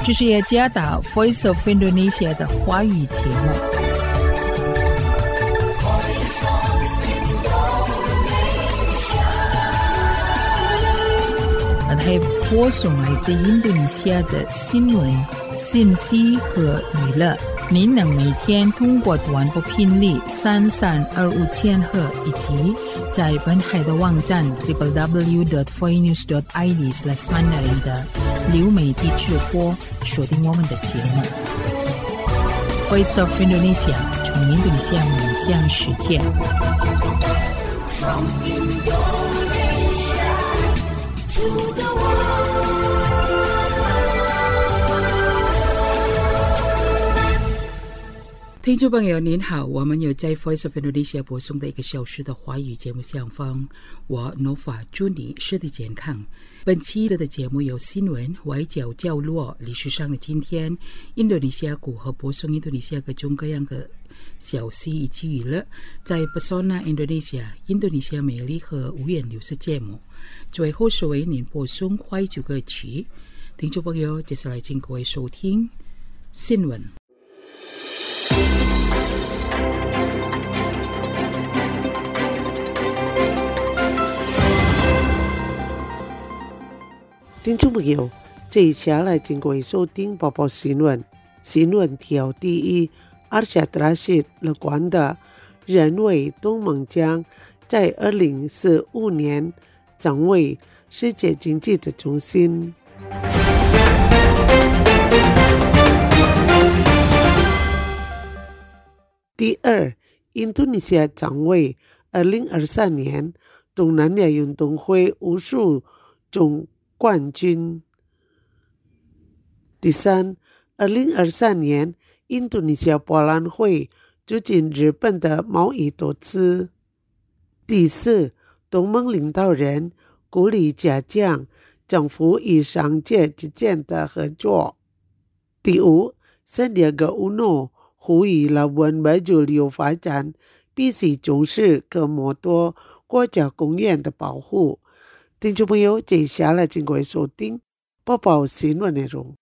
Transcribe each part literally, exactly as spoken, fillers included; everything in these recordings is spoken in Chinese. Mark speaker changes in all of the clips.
Speaker 1: 这是耶加达 Voice of Indonesia 的华语节目。还播送来自印度尼西亚的新闻、信息和娱乐。您能每天通过短波频率三三二五千赫以及在本海的网站 double-u double-u double-u dot voinews dot i d slash mandarin 的流媒体直播锁定我们的节目。Voice of Indonesia 从印度尼西亚面向世界。From Indonesia to the world.听众朋友您好，我们有在 Voice of Indonesia 播送的一个小时的华语节目上方，我 Nova 祝你身体健康。本期的节目有新闻、外交角落、历史上的今天、印度尼西亚股和播送印度尼西亚各种各样的消息以及娱乐，在 Pesona Indonesia 印度尼西亚美丽和无言流失节目。最后是为您播送怀旧歌曲。听众朋友，接下来请各位收听新闻。
Speaker 2: 听众朋友，接下来请各位收听报报新闻。新闻条第一，阿尔夏特拉希乐观的认为东盟将在二零四五年成为世界经济的中心。第二，印度尼西亚将为二零二三年东南亚运动会武术总冠军。第三，二零二三年印度尼西亚博览会促进日本的贸易投资。第四，东盟领导人鼓励加强政府与商界之间的合作。第五，圣地亚哥乌诺呼吁老汶维族旅游发展必须重视科莫多国家公园的保护。听众朋友，接下来请各位收听播报新闻内容。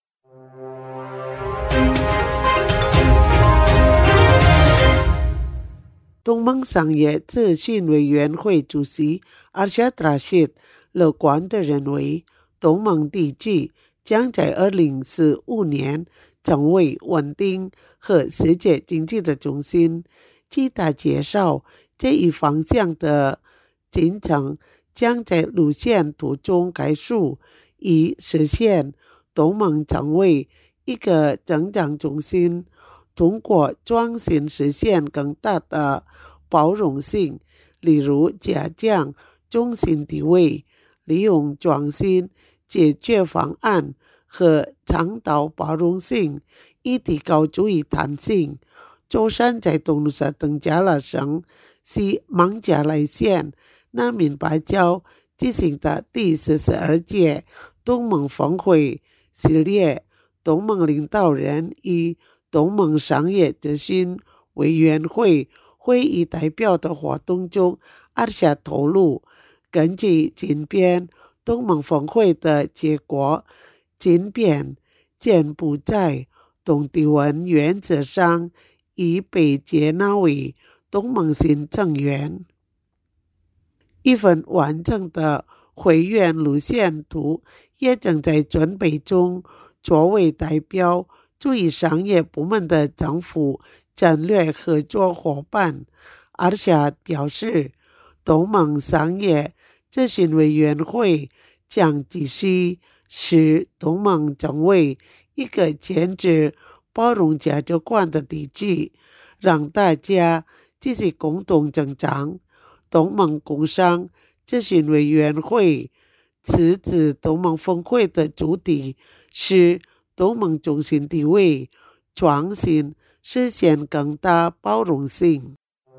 Speaker 2: 东盟商业咨询委员会主席阿尔夏特拉希乐观地认为，东盟地区将在二零四五年成为稳定和世界经济的中心。据他介绍，这一方向的进程将在路线图中概述，以实现东盟成为一个增长中心，通过创新实现更大的包容性，例如加强中心地位，利用创新解决方案和倡导包容性，以提高注意弹性。舟山在东努沙登加拉省是孟加拉县南面巴礁进行的第四十二届东盟峰会系列东盟领导人与东盟商业咨询委员会会议代表的活动中，阿尔夏透露，根据今遍东盟峰会的结果，今遍柬埔寨、东帝汶原则上已被接纳为东盟新成员。一份完整的会员路线图也正在准备中。作为代表注意商业部门的政府战略合作伙伴，阿尔夏表示，东盟商业咨询委员会将继续使东盟成为一个坚持包容价值观的地区，让大家继续共同成长。东盟工商咨询委员会此次东盟峰会的主题是东盟中心地位、创新，实现更大包容性。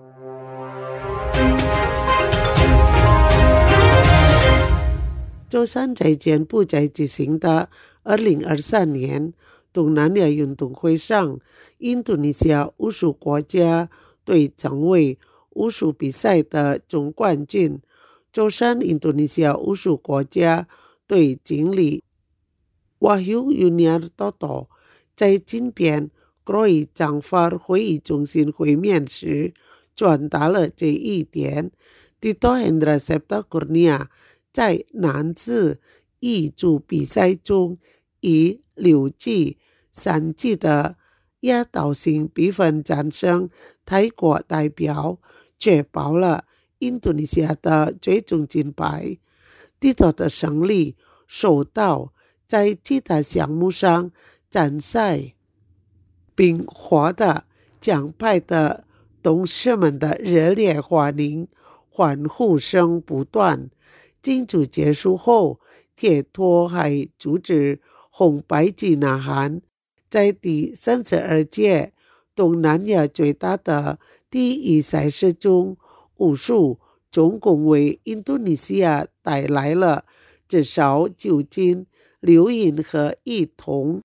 Speaker 2: 舟山在柬埔寨举行的二零二三年东南亚运动会上，印度尼西亚武术国家队成为武术比赛的总冠军。舟山印度尼西亚武术国家队经理 Wahyu Yuniartoto 在金边 Kroi 长发会议中心会面时转达了这一点。Tito Hendra Septa Kurnia 在男子义足比赛中以六记三记的压倒性比分战胜泰国代表，确保了印度尼西亚的最终金牌。Tito 的胜利受到在其他项目上参赛并获得奖牌的董事们的热烈欢迎，欢呼声不断。竞逐结束后，铁托还阻止红白机呐喊。在第三十二届东南亚最大的第一赛事中，武术总共为印度尼西亚带来了至少九金、六银和一铜。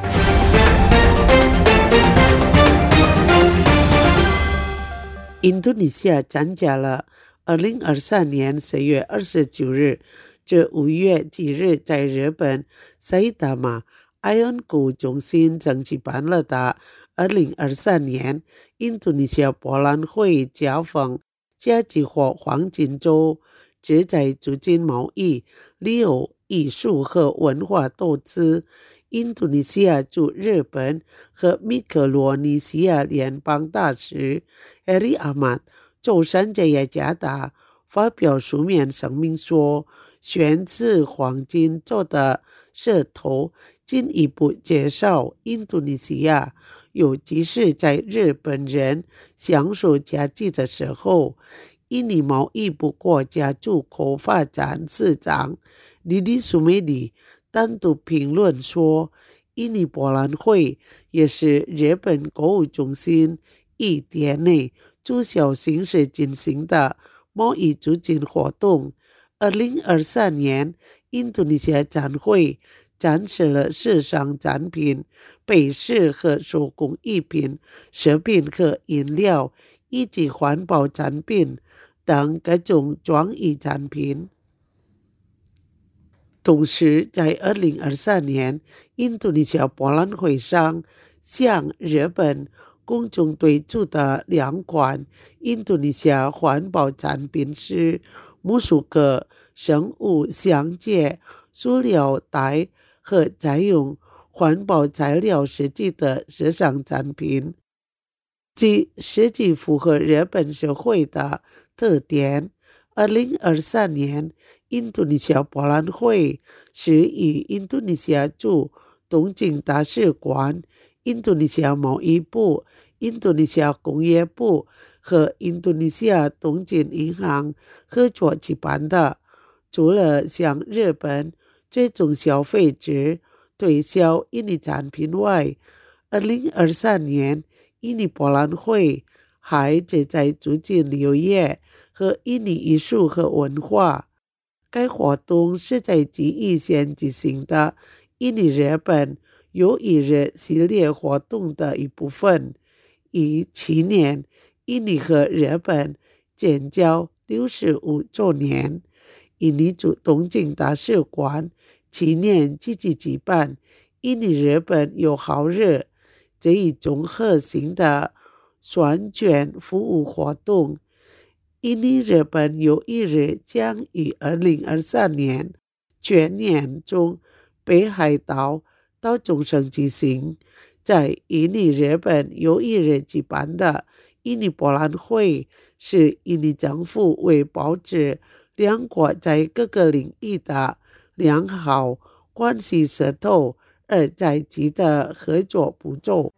Speaker 2: 印度尼西亚参加了二零二三年十月二十九日至五月几日在日本埼玉爱恩谷中心正举办了的二零二三年印度尼西亚博览会嘉丰佳绩活黄金周，旨在促进贸易、旅游、艺术和文化投资。印度尼西亚驻日本和密克罗尼西亚联邦大使 Harry Ahmad 周三在雅加达发表书面声明说，选自黄金周的社头进一步介绍印度尼西亚，尤其是在日本人享受佳绩的时候。印尼贸易部国家出口发展市长莉莉苏梅里单独评论说，印尼博览会也是日本购物中心一天内最小形式进行的贸易促进活动。二零二三年印度尼西亚展会展示了时尚产品、配饰和手工艺品、食品和饮料以及环保产品等各种创意产品。同时在二零二三年印度尼西亚博览会上，向日本公众推出的两款印度尼西亚环保产品是木薯壳、生物相介、塑料袋和采用环保材料设计的时尚产品，即实际符合日本社会的特点。二零二三年印度尼西亚博览会是以印度尼西亚驻东京大使馆、印度尼西亚贸易部、印度尼西亚工业部和印度尼西亚东京银行合作举办的。除了向日本最终消费者推销印尼产品外，二零二三年印尼博览会还旨在促进旅游业和印尼艺术和文化。该活动是在记忆线进行的印尼日本有一日系列活动的一部分。以去年印尼和日本建交六十五周年，印尼驻东京大使馆去年积极举办印尼日本友好日这一综合性的宣传服务活动。印尼日本友谊日将于二零二三年全年中北海道到冲绳举行。在印尼日本友谊日举办的印尼博览会是印尼政府为保持两国在各个领域的良好关系势头而在即的合作步骤。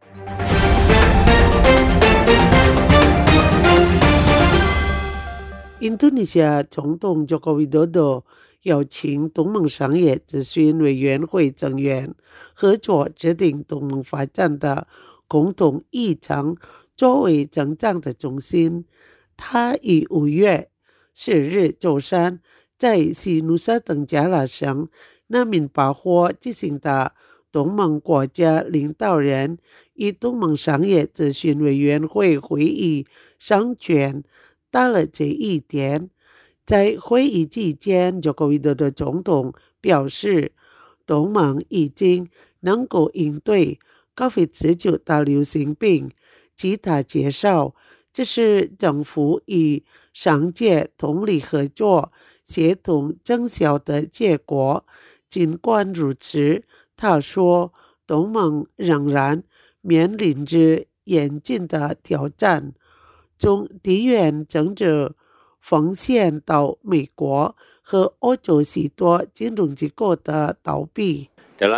Speaker 2: 印度尼西亚总统佐科维多多邀请东盟商业咨询委员会成员合作制定东盟发展的共同议程作为增长的中心。他于五月十日周三在西努沙登加拉省纳敏巴霍进行的东盟国家领导人与东盟商业咨询委员会会议上宣到了这一点。在会议期间，佐科维多多总统表示， 东盟已经能够应对 COVID 十九 的流行病。吉塔介绍，这是政府与商界通力合作、协同增效的结果。尽管如此，他说，东盟仍然面临着严峻的挑战，从地缘政治风险到美国和欧洲许多金融机构的倒闭。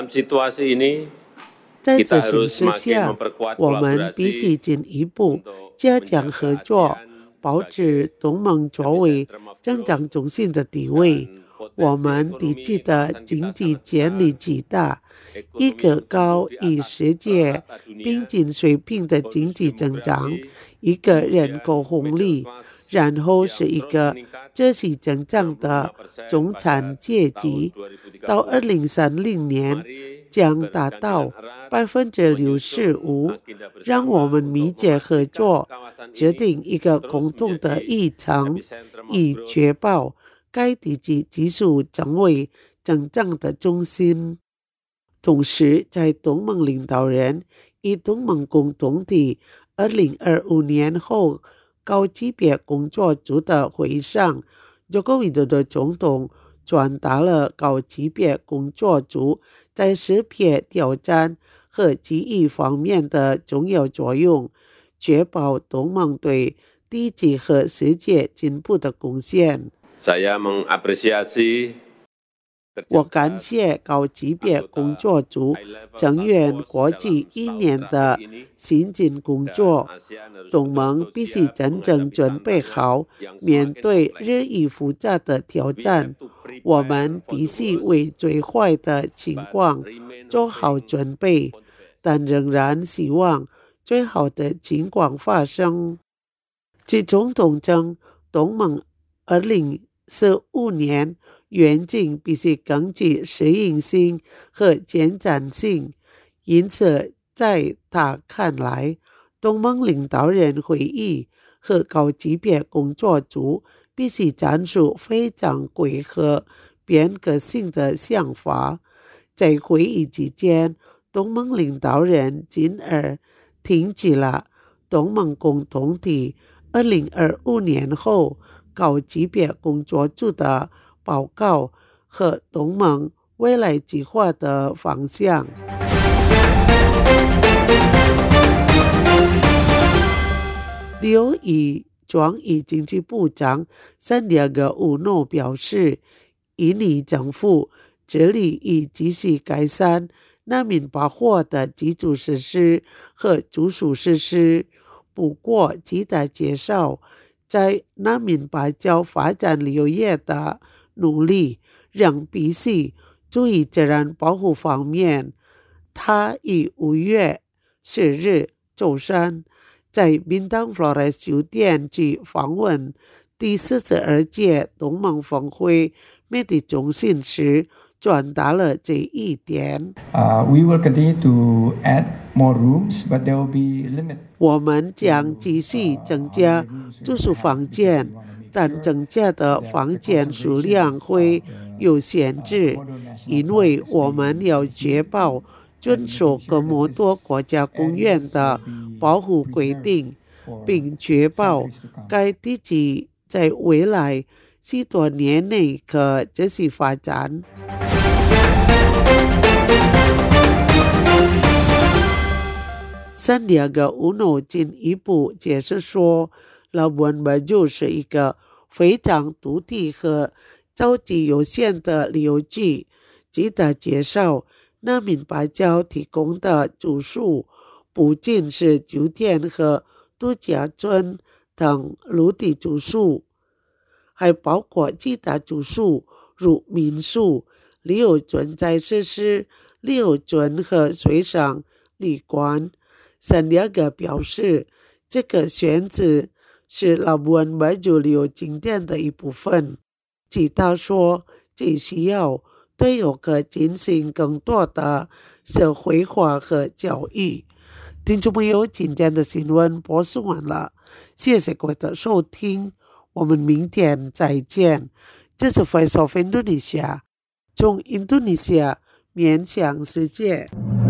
Speaker 2: 在这形势下，我们必须进一步加强合作，保持东盟作为增长中心的地位。我们地区的经济潜力极大，一个高于世界平均水平的经济增长，一个人口红利，然后是一个持续增长的中产阶级，到二零三零年将达到百分之六十五。让我们密切合作，制定一个共同的议程，以确保该地区继续成为增长的中心。同时，在东盟领导人与东盟共同体二零二五年后高级别工作组的会议上，佐科维多多总统传达了高级别工作组在识别挑战和机遇方面的重要作用，确保东盟对地区和世界进步的贡献。我感谢高级别工作组成员过去一年的辛勤工作。东盟必须真正准备好面对日益复杂的挑战，我们必须为最坏的情况做好准备，但仍然希望最好的情况发生。自总统证东盟二零四五年远景必须更具适应性和前瞻性，因此在他看来，东盟领导人会议和高级别工作组必须阐述非常规和变革性的想法。在会议期间，东盟领导人进而听取了东盟共同体二零二五年后高级别工作组的报告和东盟未来计划的方向。刘以庄与经济部长三迪亚哥乌诺表示，印尼政府致力于继续改善难民保护的基础设施和住宿设施。不过，记者介绍，在难民保障发展旅游业的努力仍必须注意自然保护方面。他于五月十日周三在宾当 Flores 酒店去访问第四十二届东盟峰会媒体中心时，传达了这一点。
Speaker 3: Uh, we will continue to add more rooms, but there will be limit.
Speaker 2: 我们将继续增加住宿房间，但增加的房间数量会有限制，因为我们要确保遵守哥莫多国家公园的保护规定，并确保该地区在未来许多年内可继续发展。三迪亚哥乌诺进一步解释说，老本巴州是一个非常独特和超级有限的旅游区。记者介绍，难民保障提供的住宿不仅是酒店和度假村等陆地住宿，还包括其他住宿，如民宿、旅游村在设施、旅游村和水上旅馆。三迪亚哥表示，这个选址是老本巴州旅游景点的一部分。记者说，这需要对游客进行更多的社会化和教育。听众朋友，今天的新闻播送完了，谢谢各位的收听，我们明天再见。这是 Voice of Indonesia， 从印度尼西亚面向世界。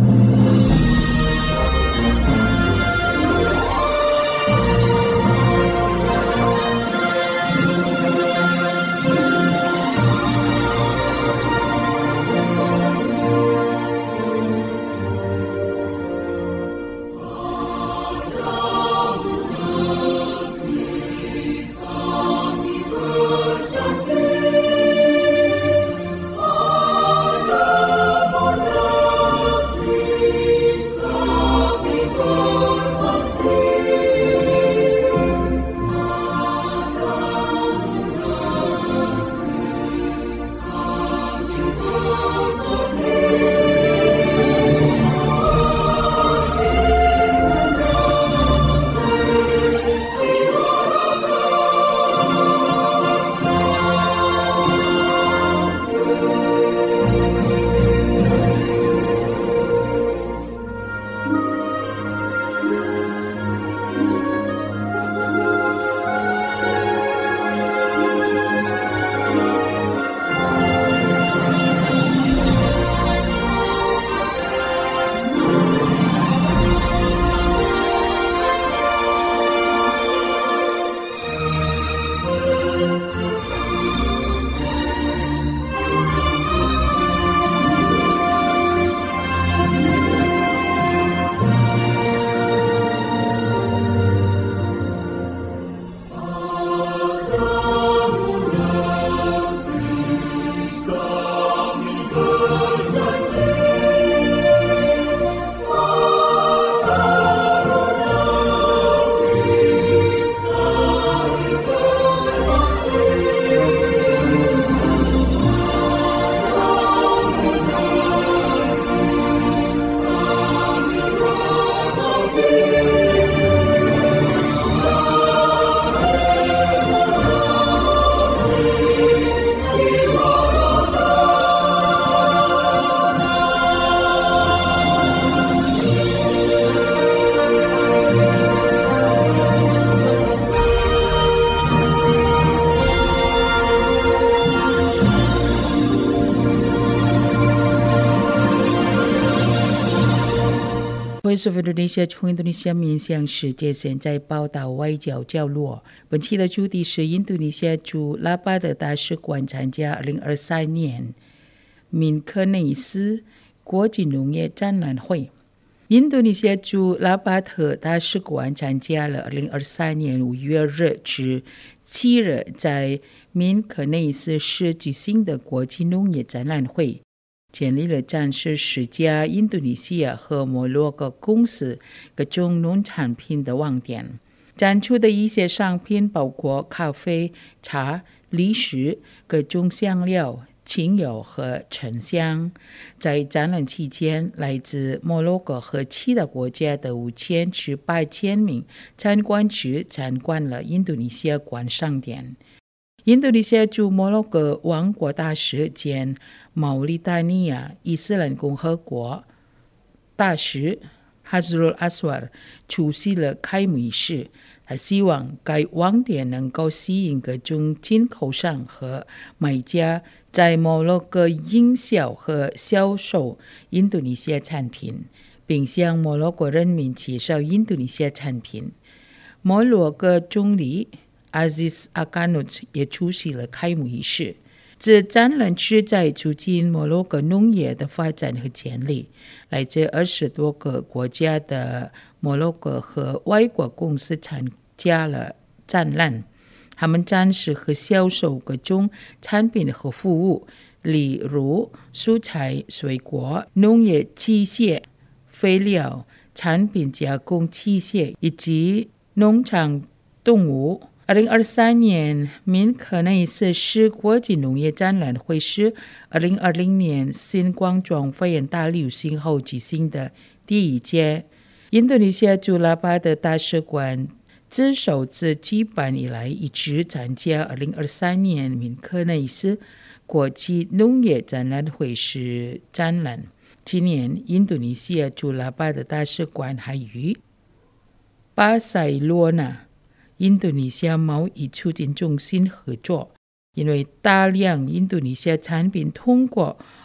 Speaker 1: Voice of Indonesia 从印度尼西亚面向世界，现在报道外交角落。本期的主题是印度尼西亚驻拉巴的大使馆参加二零二三年明科内斯国际农业展览会。印度尼西亚驻拉巴特大使馆参加了二零二三年五月日至七日在明科内斯市举行的国际农业展览会，建立了展示十家印度尼西亚和摩洛哥公司各种农产品的网点。展出的一些商品包括咖啡、茶、零食、各种香料、精油和沉香。在展览期间，来自摩洛哥和其他国家的五千至八千名参观者参观了印度尼西亚馆商店。印度尼西亚驻摩洛哥王国大使兼毛里达尼亚伊斯兰共和国大使哈兹鲁阿斯瓦尔出席了开幕仪式。他希望该网点能够吸引各种进口商和买家在摩洛哥营销和销售印度尼西亚产品，并向摩洛哥人民介绍印度尼西亚产品。摩洛哥总理阿兹阿卡努特也出席了开幕仪式。这展览旨在促进摩洛哥农业的发展和建立。来自二十多个国家的摩洛哥和外国公司参加了展览，他们展示和销售各种产品和服务，例如蔬菜、水果、农业机械、肥料、产品加工器械以及农场动物。二零二三年明科内斯市国际农业展览会是二零二零年新冠状肺炎大流行后举行的第一届。印度尼西亚驻拉巴的大使馆自首自举办以来一直参加二零二三年明科内斯国际农业展览会是展览。今年印度尼西亚驻拉巴的大使馆还与巴塞罗那印度尼西亚贸易促进中心合作，因为大量印度尼西亚产品通过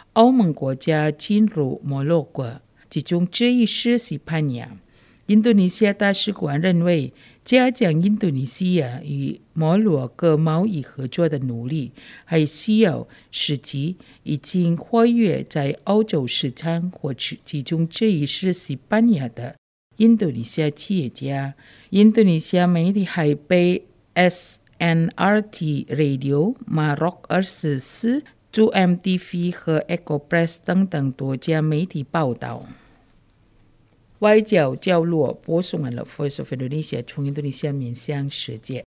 Speaker 1: 欧盟国家进入摩洛哥，其中之一是西班牙。印度尼西亚大使馆认为，加强印度尼西亚与摩洛哥贸易合作的努力，还需要时机。已经活跃在欧洲市场或其中之一是西班牙的印度尼西亚企业家。印度尼西亚媒体还被 S N R T Radio、Maroc 二十四、two M T V 和 Eco Press 等等多家媒体报道。外交角落播送完了 Voice of Indonesia 从印度尼西亚面向世界。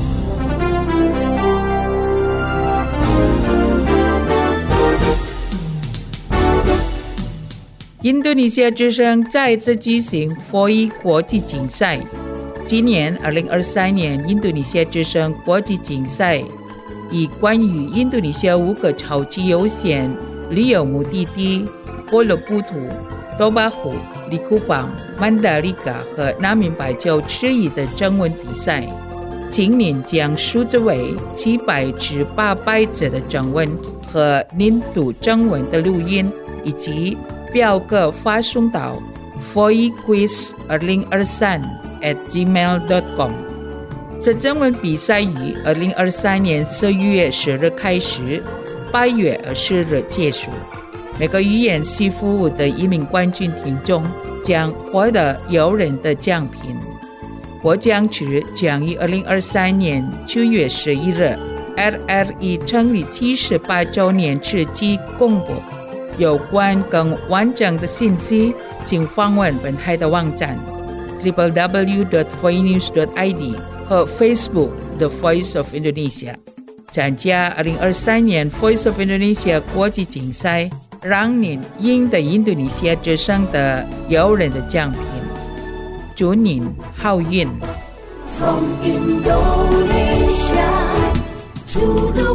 Speaker 1: 印度尼西亚之声再次举行 F O I 国际竞赛。今年二零二三年印度尼西亚之声国际竞赛以关于印度尼西亚五个超级优先旅游目的地波罗布图、多巴湖、利库邦、曼达利嘎和纳米白礁之一的征文比赛。今年将数字为七百至八百字的征文和年度征文的录音，以及表格发送到 f o i quiz 二零二三 at gmail dot com。 这征文比赛于二零二三年十一月十日开始，八月二十日结束。每个语言系服务的一名冠军听众将获得诱人的奖品。获奖词将于二零二三年九月十一日 R R E 成立七十八周年之际公布。有关更完整的信息，请访问本台的网站 double-u double-u double-u dot voinews dot I D 和 Facebook The Voice of Indonesia。 参加二零二三年 Voice of Indonesia 国际竞赛，让您赢得印度尼西亚之声的诱人的奖品。祝您好运。
Speaker 4: From Indonesia to the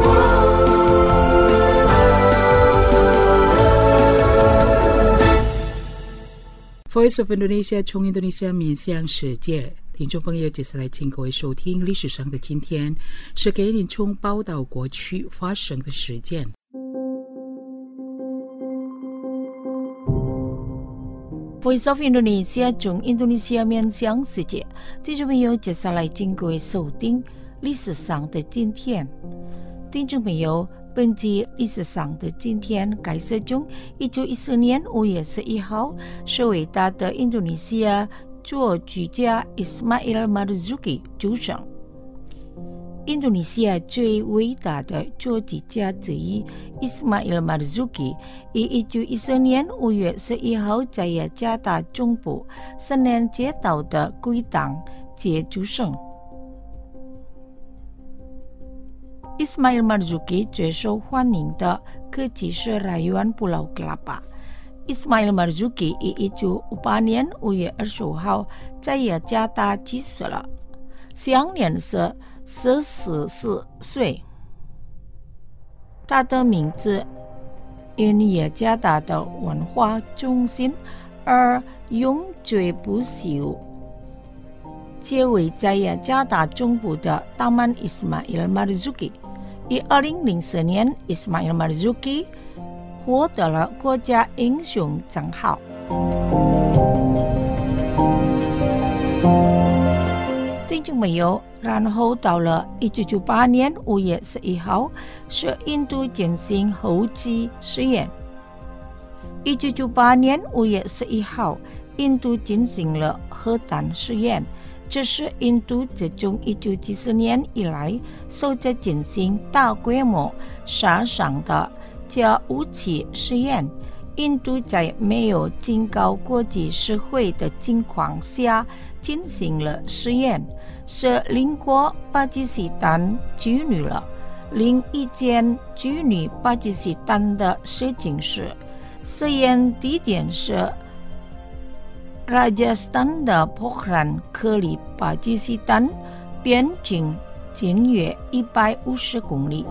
Speaker 1: world。Voice of Indonesia 从印度尼西亚面向世界。听众朋友，接下来请各位收听历史上的今天，是给您从报道过去发生的事件。
Speaker 4: Voice of Indonesia 从印度尼西亚面向世界，听众朋友，接下来请各位收听历史上的今天。听众朋友，本集历史上的今天开始中，一九一四年五月十一号，是伟大的印度尼西亚作曲家 Ismail Marzuki 出生。印度尼西亚最伟大的作曲家之一 Ismail Marzuki 于一九一四年五月十一号在雅加达中部圣南街道的归档街出生。Ismail Marzuki 最受欢迎的科技是rayuan Pulau Kelapa。Ismail Marzuki 于一九五八年五月二十五号在雅加达去世了，享年是四十四岁。他的名字因雅加达的文化中心而永垂不朽。结为在雅加达中部的Taman Ismail Marzuki。于二零零四年 Ismail Marzuki 获得了国家英雄称号。听众朋友，然后到了一九九八年五月十一号，是印度进行核子试验。一九九八年五月十一号，印度进行了核弹试验。这是印度自从一九七四年以来首次进行大规模杀伤的核武器试验。印度在没有警告国际社会的情况下进行了试验，是邻国巴基斯坦拘女了。另一件拘女巴基斯坦的事情是，试验地点是Rajasthan 的Pokhran 克离巴基斯坦边境近约一百五十公里。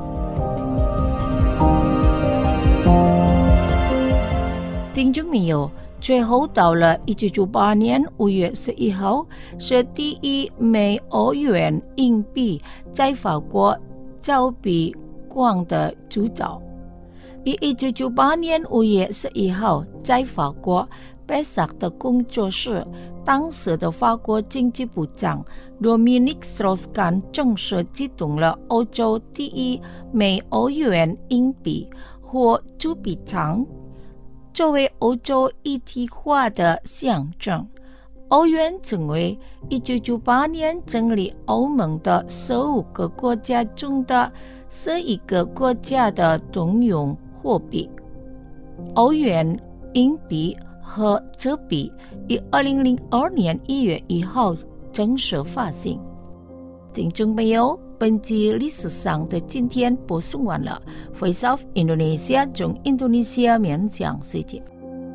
Speaker 4: 听众朋友，最后到了一九九八年五月十一号，是第一枚欧元硬币在法国造币馆的铸造。 于一九九八年五月十一号，在法国贝萨的工作室，当时的法国经济部长 Dominique Strauss-Kahn 正式启动了欧洲第一枚欧元硬币或铸币厂，作为欧洲一体化的象征。欧元成为一九九八年成立欧盟的十五个国家中的十一个国家的通用货币。欧元、硬币和纸币于二零零二年一月一号正式发行。听众朋友，本集历史上的今天播送完了。Voice of Indonesia 从印度尼西亚面向世界。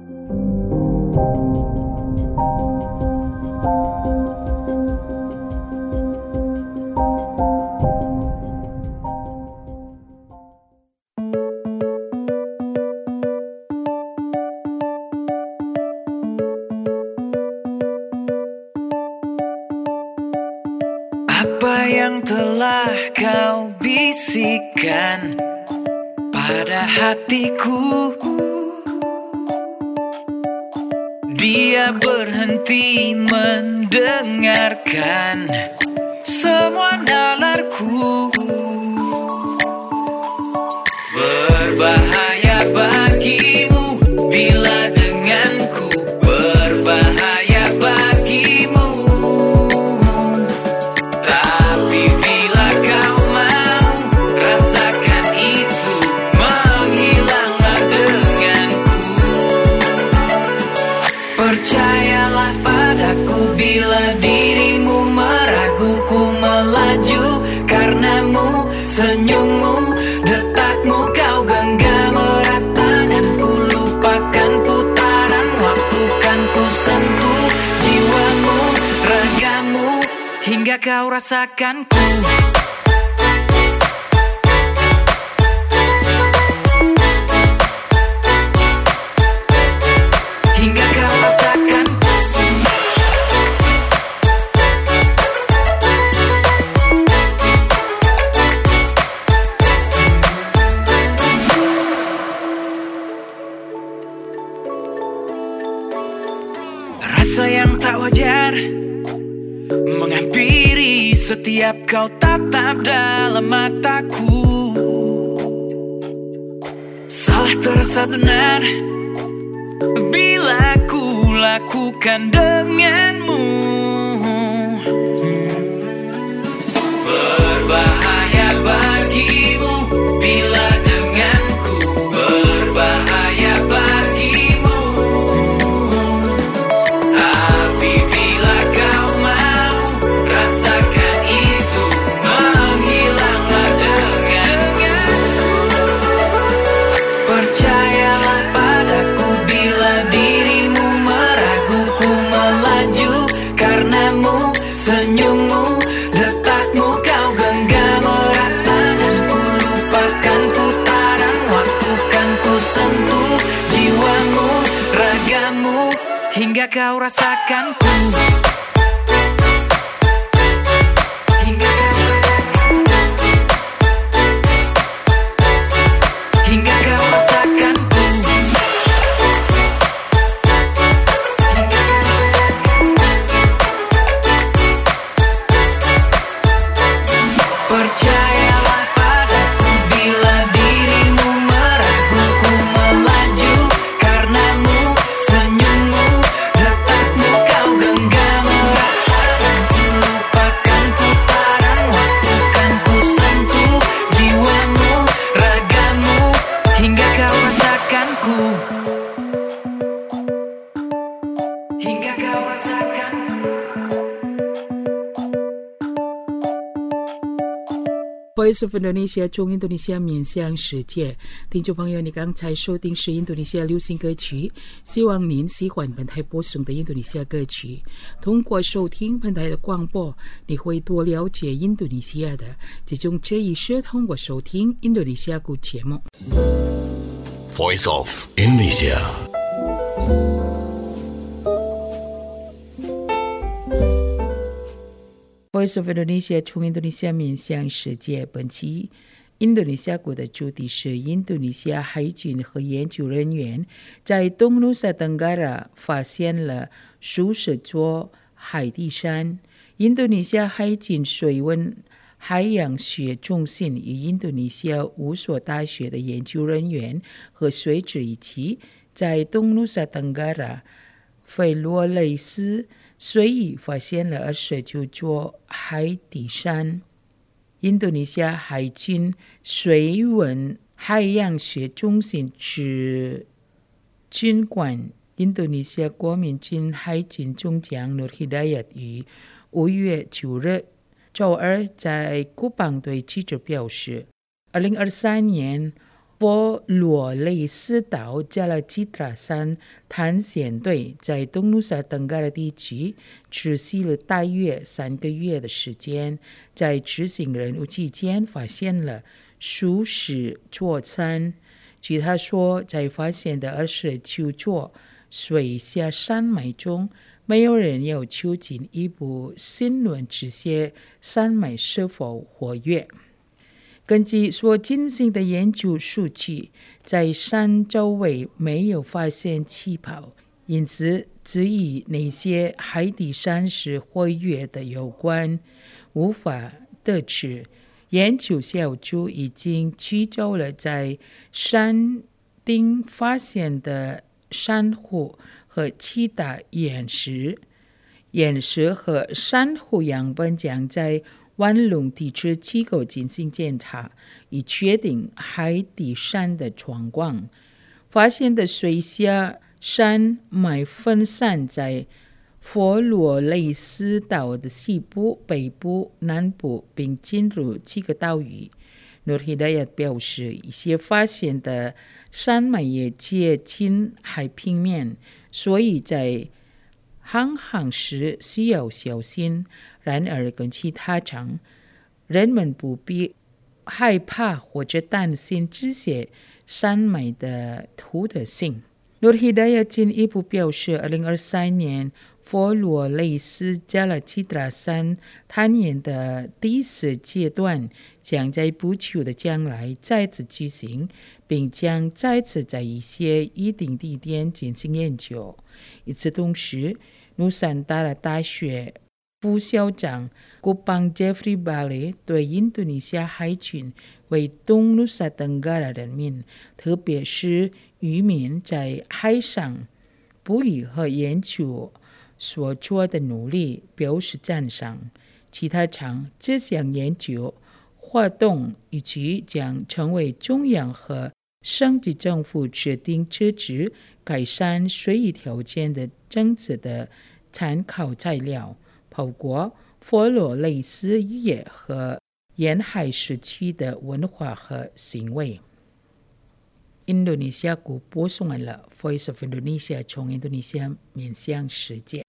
Speaker 5: Apa yang telah kau bisikkan pada hatiku? Dia berhenti mendengarkan semua nalarku. Berbahaya bagimu bila denganku, berbahaya bagimu. Tapi bila kau mau rasakan itu, menghilanglah denganku. Percayalah padaku bila dirimu meraguku melaju karenamu, senyummu, detakmu kau genggam erat tanganku. Lupakan putaran waktu, kan ku sentuh jiwamu, ragamu, hingga kau rasakanku. Hingga kau rasakanku. Rasa yang tak wajar menghampiri setiap kau tatap dalam mataku. Salah terasa benar bila ku lakukan denganmu. Berbahaya bagimu bila denganku, berbahaya bagimu. Tapi bila kau mau rasakan itu, menghilanglah dengannya. Percayalah padaku bila dirimu meraguku melaju karenamu, senyummu, detakmu kau genggam erat tanganku. Lupakan putaran waktu, kan ku sentuh jiwamu, ragamu, hingga kau rasakanku. Hingga kau rasakanku. Hingga kau rasakanku. Hingga kau rasakanku. Percayalah padaku bila dirimu meraguku melaju karenamu, senyummu, detakmu kau genggam erat tanganku. Lupakan putaran waktu, kan ku sentuh jiwamu, ragamu, hingga kau rasakanku. Hingga kau rasakanku.
Speaker 1: Voice of Indonesia 中印度尼西亚面向世界，听众朋友，你刚才收听是印度尼西亚流行歌曲，希望您喜欢本台播送的印度尼西亚歌曲。通过收听本台的广播，你会多了解印度尼西亚的这种这一是通过收听印度尼西亚古节目。
Speaker 6: Voice of Indonesia。
Speaker 1: Voice of Indonesia 从印度尼西亚面向世界，本期印度尼西亚国的主题是印度尼西亚海军和研究人员在东努萨登加拉发现了数十座海底山。印度尼西亚海军水文海洋学中心与印度尼西亚五所大学的研究人员和学者一起在东努萨登加拉菲罗雷斯水域发现了二十九座海底山。印度尼西亚海军水文海洋学中心指军官印度尼西亚国民军海军中将努希达亚于五月九日周二在古邦对记者表示，二零二三年佛罗雷斯岛加拉基塔山探险队在东努萨登加拉地区持续了大约三个月的时间，在执行任务期间发现了数十座山。据他说，在发现的二十九座水下山脉中，没有人要求进一步询问这些山脉是否活跃。根据所进行的研究数据，在山周围没有发现气泡，因此质疑那些海底山是活跃的有关，无法得知。研究小组已经聚焦了在山顶发现的珊瑚和其他岩石，岩石和珊瑚样本将在万隆地质机构进行检查，以确定海底山的状况。发现的水下山脉分散在佛罗雷斯岛的西部、北部、南部，并进入几个岛屿。努希达亚表示，一些发现的山脉也接近海平面，所以在航行时需要小心。然而，根据他讲，人们不必害怕或者担心这些山脉的独特性。努希达亚进一步表示，二零二三年佛罗雷斯加拉基塔山探险的第四阶段将在不久的将来再次举行，并将再次在一些一定地点进行研究。与此同时，努山达拉大学副校长古邦 Jeffrey Bale 对印度尼西亚海军为东努萨登加拉人民，特别是渔民在海上捕鱼和研究所做的努力表示赞赏。其他场这项研究活动预计将成为中央和省级政府制定支持改善水域条件的政策的参考材料，包括佛罗雷斯渔业和沿海时区的文化和行为。印度尼西亚国播送完了 Voice of Indonesia 从印度尼西亚面向世界。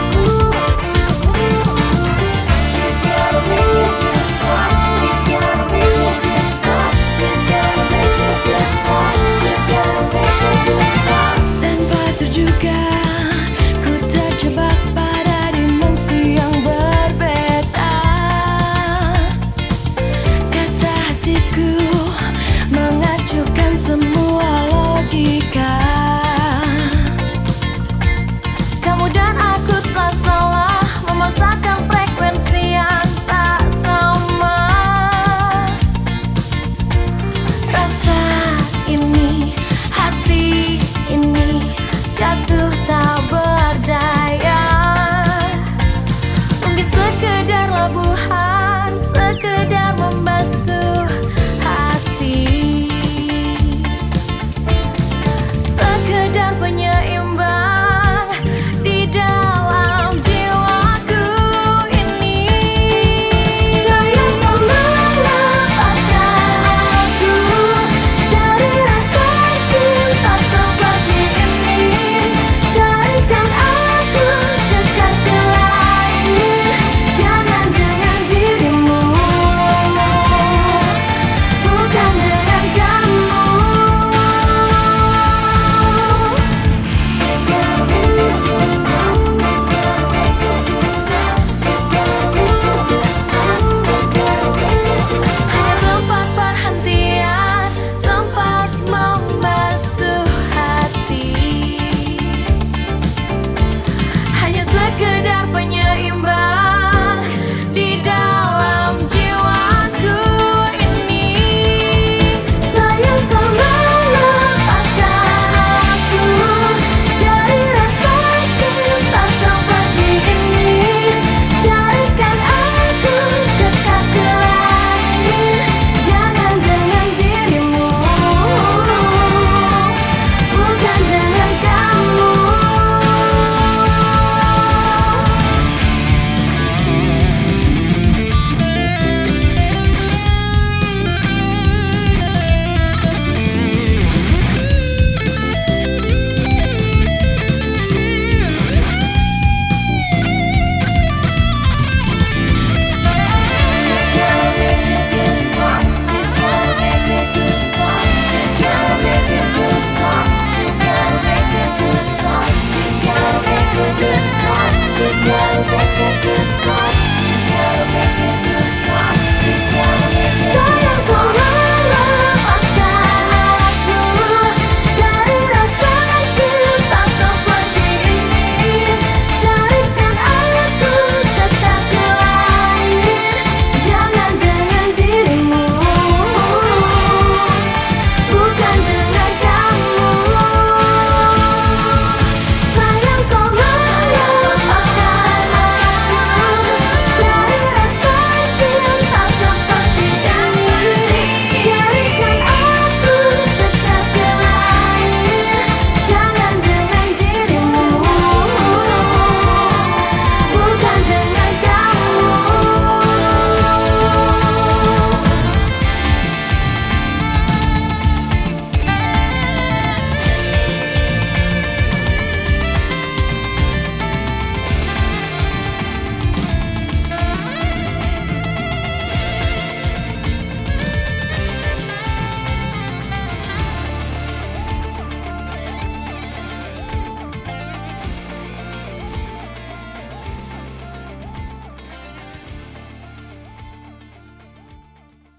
Speaker 7: She's got a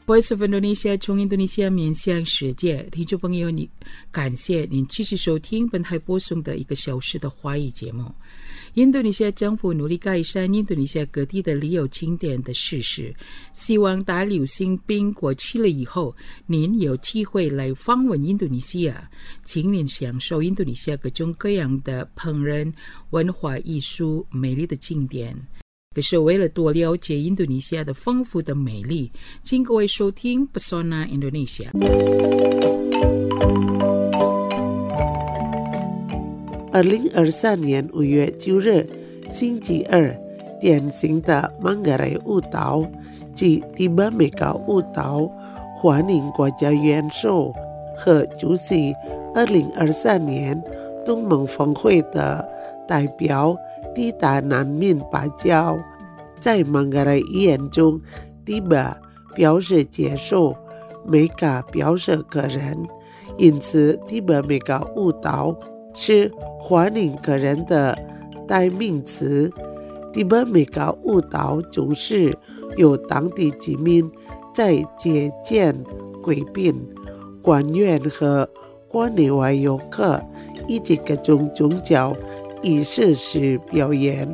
Speaker 1: Voice of Indonesia 从印度尼西亚面向世界，听众朋友，你感谢您继续收听本台播送的一个小时的华语节目。印度尼西亚政府努力改善印度尼西亚各地的旅游景点的设施，希望大流行病过去了以后，您有机会来访问印度尼西亚，请您享受印度尼西亚各种各样的烹饪、文化艺术、美丽的景点。可是为了多了解印度尼西亚的丰富的美丽，请各位收听 Pesona Indonesia。
Speaker 2: 二零二三年五月九日星期二，典型的曼嘎雷舞蹈及迪巴美高舞蹈欢迎国家元首和出席二零二三年东盟峰会的代表抵达南面巴交。在曼嘎雷语言中，迪巴表示接受，美嘎表示个人，因此迪巴美高舞蹈是欢迎个人的代名词。迪巴美高舞蹈中是由当地居民在接见贵宾、官员和国内外游客以及各种宗教仪式时表演。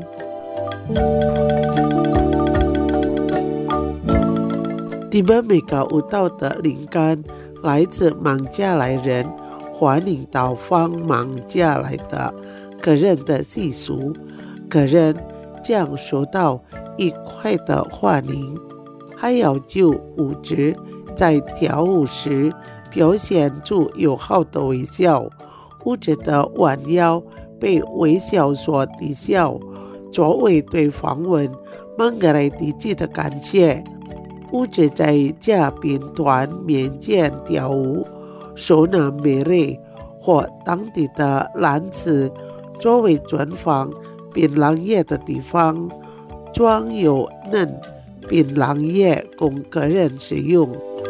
Speaker 2: 迪巴美高舞蹈的灵感来自孟加拉人欢迎到访孟加拉的个人的习俗，个人将受到愉快的欢迎，还要求舞者在跳舞时表现出友好的微笑，舞者的弯腰被微笑所抵消，作为对访问孟加拉地区的感谢。舞者在嘉宾团面前跳舞，手拿美丽或当地的篮子作为专放槟榔叶的地方，装有嫩槟榔叶供个人使用。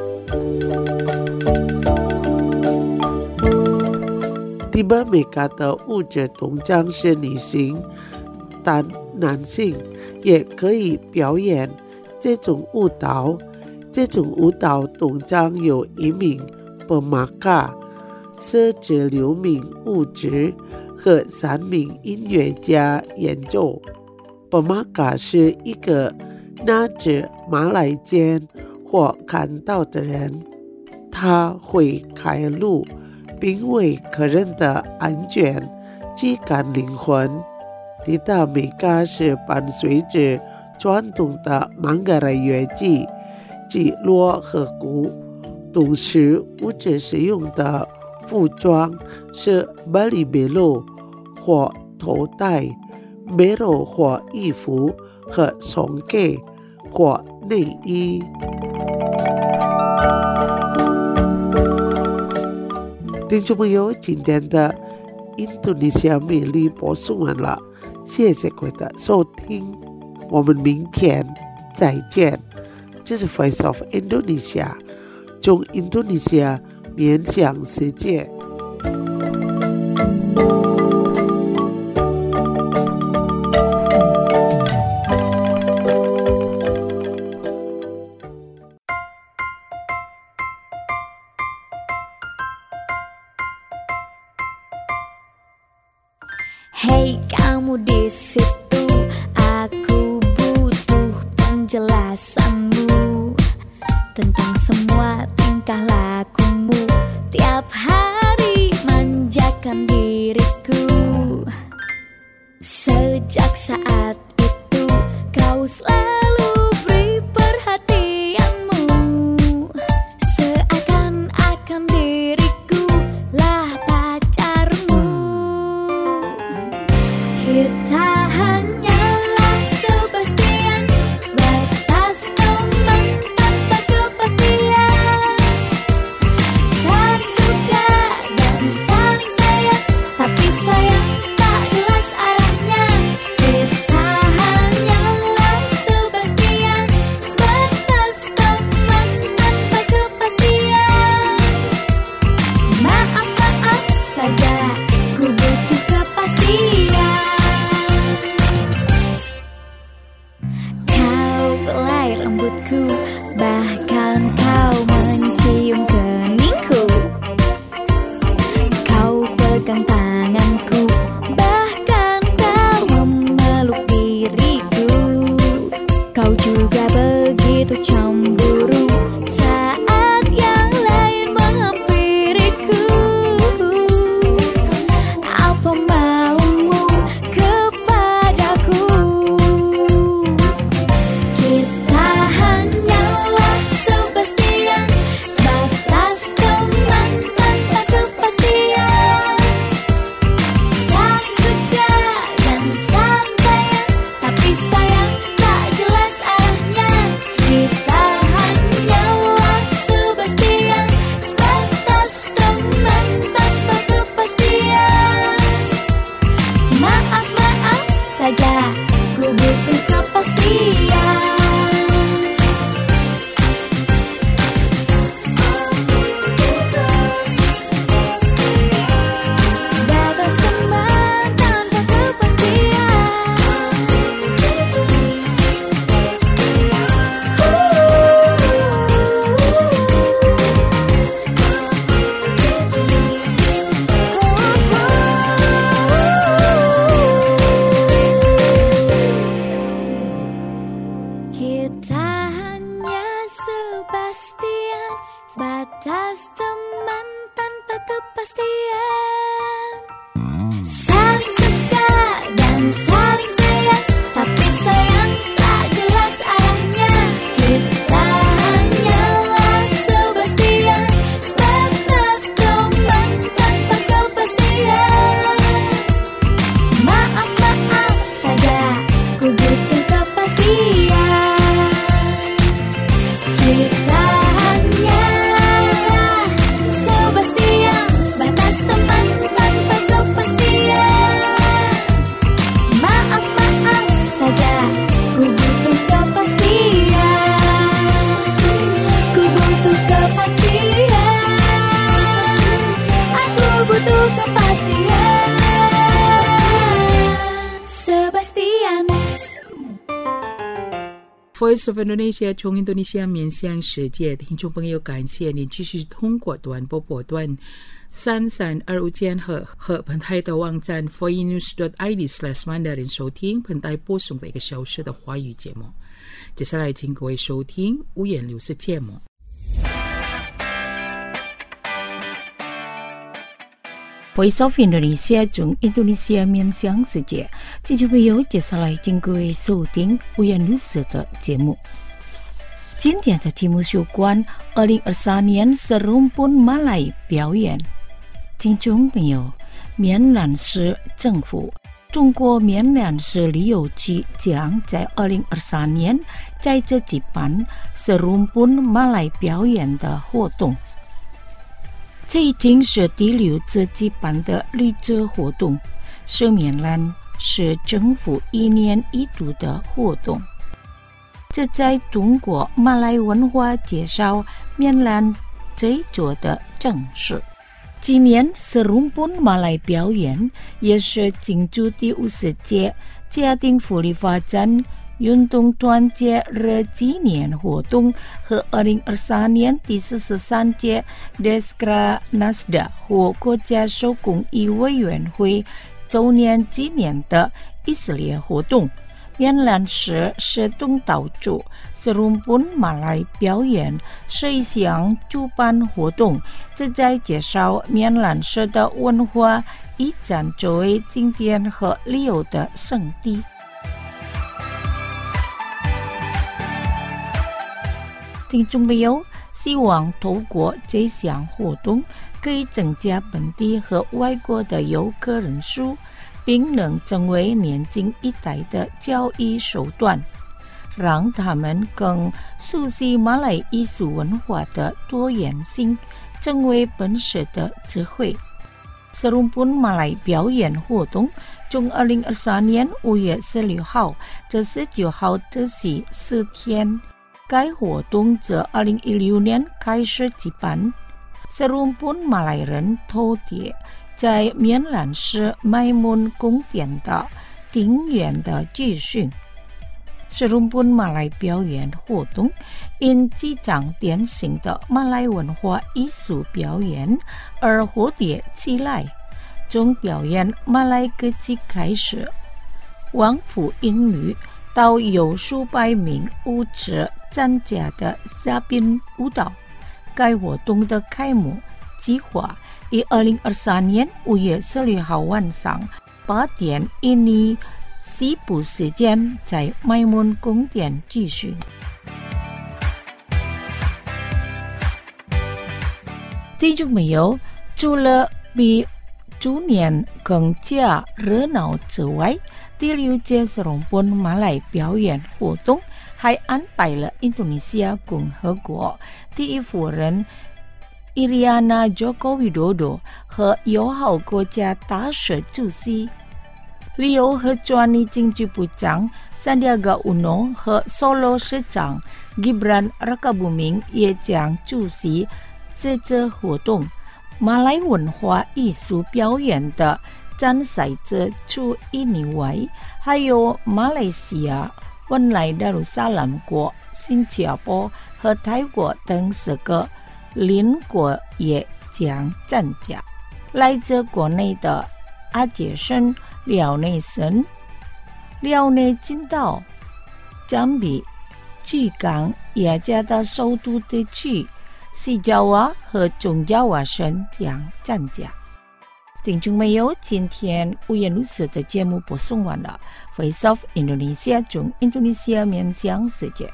Speaker 2: 迪巴美嘎的舞者通常是女性，但男性也可以表演这种舞蹈。这种舞蹈通常有一名伯玛嘎、四至六名舞者和三名音乐家演奏。伯玛嘎是一个拿着马来剑或砍刀的人，他会开路，并为客人的安全驱赶灵魂。迪达美嘎是伴随着传统的孟加拉乐器及锣和鼓，同时舞者使用的服装是巴里贝罗或头带、贝罗或衣服和松盖或内衣。听众朋友，今天的印度尼西亚美丽播送完了，谢谢各位的收听，我们明天再见。这是 Voice of Indonesia 从印度尼西亚面向世界。
Speaker 7: Hey kamu di situ, aku butuh penjelasanmu tentang semua tingkah lakumu, tiap hari manjakan diriku. Sejak saat itu kau selalu beri perhatianmu, seakan-akan diriku lah pacarmu. Kita hanyalah sebastian, sebatas teman tanpa kepastian, saling suka dan saling sayang, tapi sayang tak jelas arahnya. Kita hanyalah sebastian. pegang tanganku, bahkan kau memeluk diriku. Kau juga begitu cemburu saat yang lain menghampiriku. Apa maumu kepadaku? Kita hanyalah sebastian, sebatas teman tanpa kepastian. Saling suka dan saling sayang, tapi sayang tak jelas arahnya. Kita hanyalah sebastian, sebatas teman tanpa kepastian. Maaf, maaf saja, ku butuh kepastian. Sebatas teman tanpa kepastian. Kita hanya sebastian, sebatas teman tanpa kepastian. Saling suka dan saling sayang, tapi sayang tak jelas arahnya. Kita hanyalah sebastian, sebatas teman tanpa kepastian. Maaf, maaf saja, ku butuh kepastian. Kita hanyalah sebastian, sebatas teman tanpa kepastian. Maaf, maaf saja, ku butuh kepastian. Ku butuh kepastian. Aku butuh kepastian. Sebastian.
Speaker 1: Voice of Indonesia 从印度尼西亚面向世界，听众朋友，感谢你继续通过短波波段三三二五间和和本台的网站 voinews dot i d slash mandarin 收听本台播送的一个小时的华语节目。接下来，请各位收听五颜六色节目。
Speaker 4: Voice of Indonesia 从印度尼西亚面向世界，听众朋友，接下来请各位收听五颜六色的节目。今天的题目是有关二零二三年 Serumpun Malay 表演。听众朋友，缅甸市政府中国缅甸市旅游局将在二零二三年在这举办 Serumpun Malay 表演的活动。这已经是第六次举办的旅游活动，是缅甸市政府一年一度的活动。这在中国马来文化介绍缅甸最做的正式。今年 Serumpun Malay 表演也是庆祝第五十届家庭福利发展运动团结日纪念活动和二零二三年第四十三届 Deskra Nasda 或国家手工艺委员会周年纪念的一系列活动。缅甸市是东道主 Serumpun Malay 表演是一项主办活动，旨在介绍缅甸市的文化遗产作为景点和旅游的胜地。听众朋友，希望透过这项活动可以增加本地和外国的游客人数，并能成为年轻一代的教育手段，让他们更熟悉马来艺术文化的多元性，成为本市的智慧。Serumpun Malay 表演活动从二零二三年五月十六号至十九号这是四天。该活动自二零一六年开始举办。Serumpun Malay 人头碟在缅甸市麦门宫殿的庭院的举行。Serumpun Malay 表演活动因几场典型的马来文化艺术表演而活跃起来。 从表演马来歌剧开始，王府英语到有数百名舞者参加的嘉宾舞蹈。该活动的开幕计划于二零二三年五月十六号晚上八点印尼西部时间在麦门宫殿举行。听众朋友，除了比猪年更加热闹之外，第六届吉隆坡马来表演活动还安排了印度尼西亚共和国第一夫人 Iriana Joko Widodo 和友好国家大使主席旅游和专业经济部长 Sandiaga Uno 和 Solo 市长 Gibran Rakabuming 也将出席这次活动。马来文化艺术表演的参赛者除印尼外，还有马来西亚、文莱达鲁萨拉姆国、新加坡和泰国等十个邻国也将参加。来自国内的阿杰省、辽内省、辽内金岛、江比、巨港、雅加达首都地区、西爪哇和中爪哇省将参加。听众朋友，今天五颜六色的节目播送完了。Voice of Indonesia 从印度尼西亚面向世界。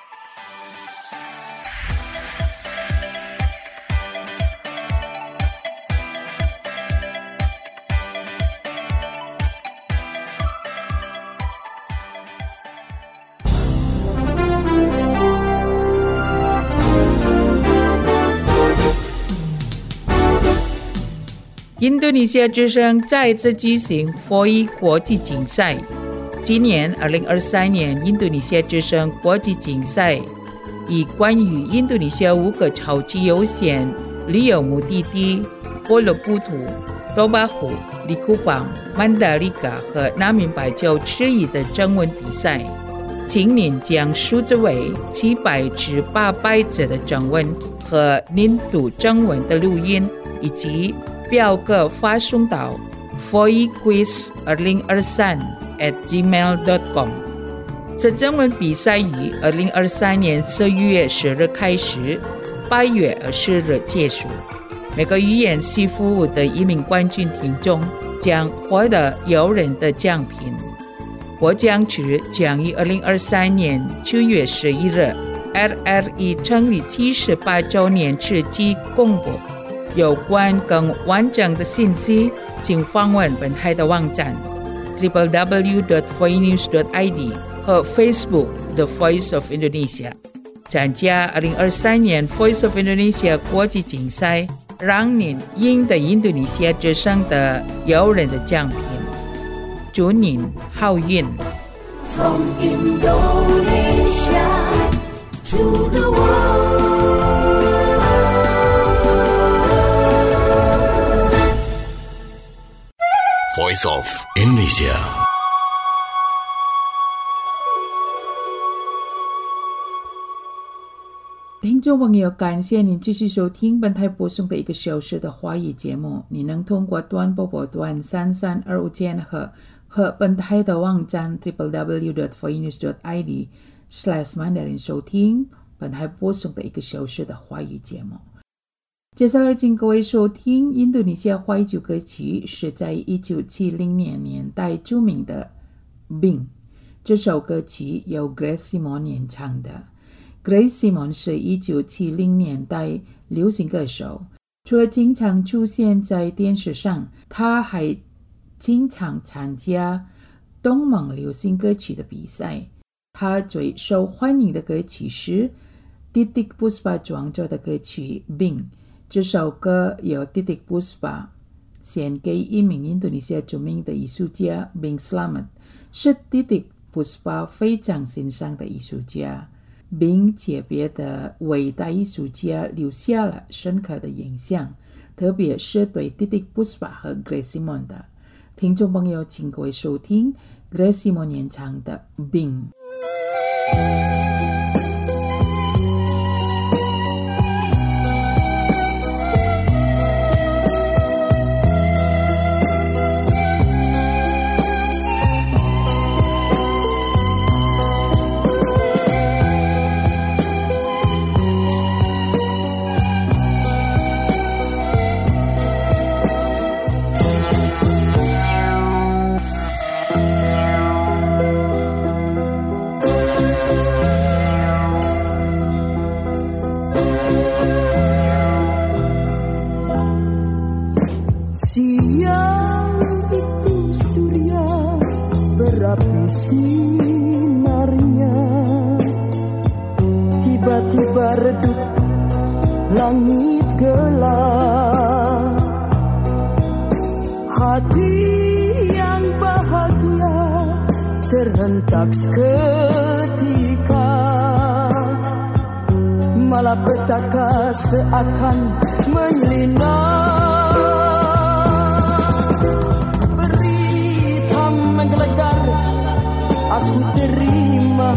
Speaker 1: 印度尼西亚之声再次举行 F O I 国际竞赛。今年二零二三年印度尼西亚之声国际竞赛以关于印度尼西亚五个超级优先旅游目的地波罗布图、多巴湖、利库邦、曼达利嘎和南明白州之一的征文比赛。今年将数字为七百至八百字的征文和年度征文的录音，以及表格发送到 f o i quiz 二零二三 at gmail dot com。 这征文比赛于二零二三年十一月十日开始，八月二十日结束。每个语言系服务的一名冠军听众将获得诱人的奖品。获奖词将于二零二三年九月十一日 R R E 成立七十八周年之际公布。有关更完整的信息，请访问本台的网站 double-u double-u double-u dot foinews dot i d 和 Facebook The Voice of Indonesia。 参加二零二三年 Voice of Indonesia 国际竞赛，让您赢得印度尼西亚之声的诱人的奖品。祝您好运。
Speaker 7: From Indonesia to the world。Voice
Speaker 6: of Indonesia。
Speaker 1: 听众朋友，感谢您继续收听本台播送的一个小时的华语节目。你能通过短波波段三三二五千赫和本台的网站 double-u double-u double-u dot foinews dot i d slash mandarin 收听本台播送的一个小时的华语节目。接下来请各位收听印度尼西亚怀旧歌曲，是在一九七零年年代著名的 Bing。 这首歌曲由 Grace Simone 演唱的。 Grace Simone 是一九七零年代流行歌手，除了经常出现在电视上，她还经常参加东盟流行歌曲的比赛。她最受欢迎的歌曲是 Titik Puspa 创作的歌曲 Bing。 这首歌由 Titik Puspa 献给一名印度尼西亚著名的艺术家 Bing Slamet， 是 Titik Puspa 非常欣赏的艺术家，并且别的伟大艺术家留下了深刻的印象，特别是对 Titik Puspa 和 Grace Simone 的。听众朋友，请各位收听 Grace Simone 演唱的 Bing。
Speaker 8: Malam itu surya berapi sinarnya, tiba-tiba redup langit gelap. Hati yang bahagia terhentak seketika, malapetaka seakan menyelinap. Berita menggelegar aku terima,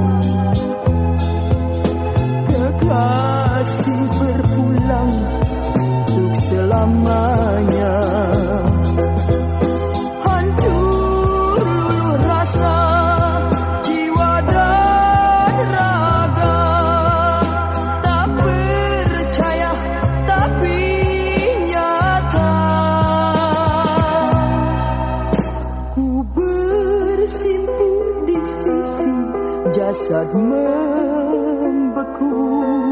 Speaker 8: kekasih berpulang untuk selamanya. Hancur luluh rasa jiwa dan raga, tak percaya tapi nyata. Ku bersimpu di sisi jasad membeku,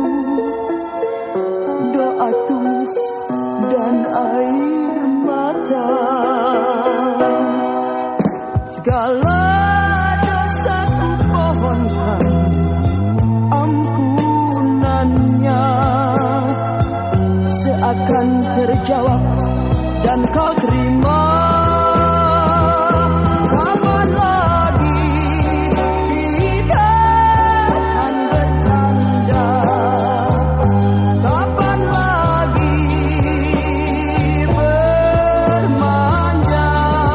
Speaker 8: doa tulus dan air mata. Segala dosa ku pohonkan ampunannya, seakan terjawab dan kau terima. Kapan lagi kita akan bercanda? Kapan lagi bermanja?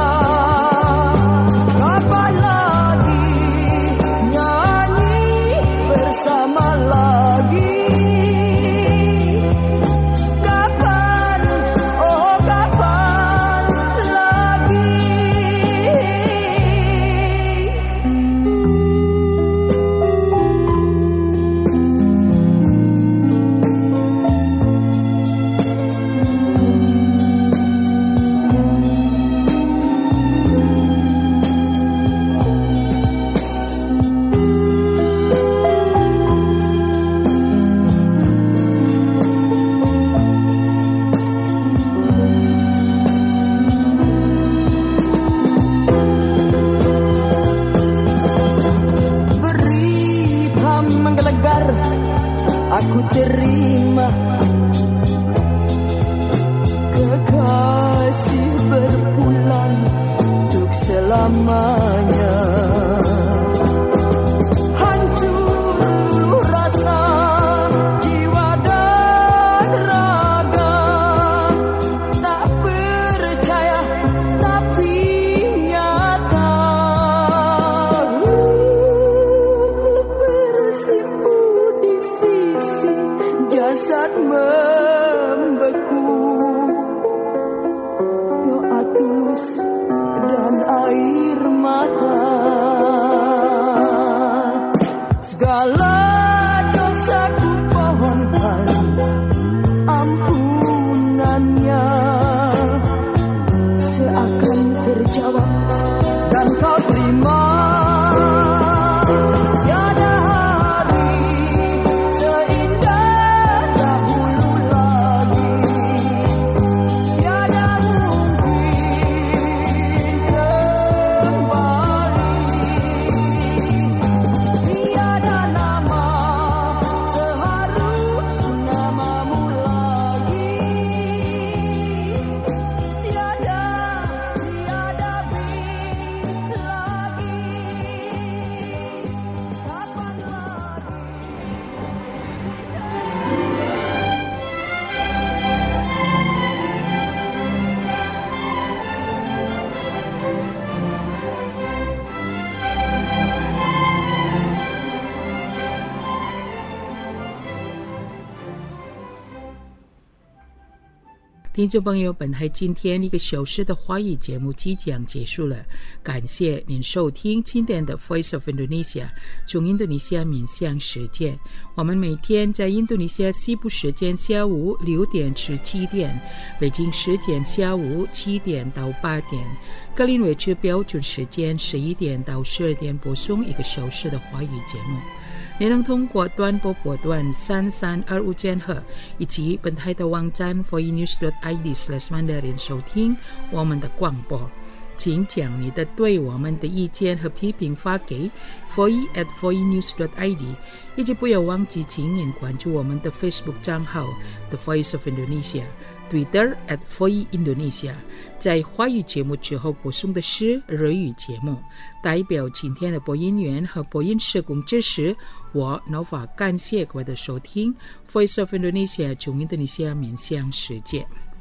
Speaker 8: Kapan lagi nyanyi bersama lagi? Kapan, oh kapan lagi? Berita menggelegar aku terima, kekasih berpulang untuk selamanya. Hancur luluh rasa jiwa dan raga, tak percaya tapi nyata. Bersimpu di sisi jasad membeku, doa tulus dan air mata. Segala dosa ku pohonkan ampunannya, seakan terjawab dan kau terima. Tiada hari seindah dahulu lagi, tiada mungkin kembali. Tiada nama seharum namamu lagi, tiada, tiada bin lagi. Kapan lagi?
Speaker 1: 听众朋友，本台今天一个小时的华语节目即将结束了，感谢您收听今天的 Voice of Indonesia 从印度尼西亚面向世界。我们每天在印度尼西亚西部时间下午六点至七点，北京时间下午七点到八点，格林威治标准时间十一点到十二点播送一个小时的华语节目。 你能通过短波波段三三二五千赫以及本台的网站 voinews dot i d slash mandarin 收听我们的广播。请将你的对我们的意见和批评发给 voice at voinews dot i d， 以及不要忘记请您关注我们的 Facebook 账号 The Voice of Indonesia， Twitter at voice Indonesia。 在华语节目之后播送的是日语节目。代表今天的播音员和播音社工支持，我 Nova 感谢各位的收听。 Voice of Indonesia 从印度尼西亚面向世界。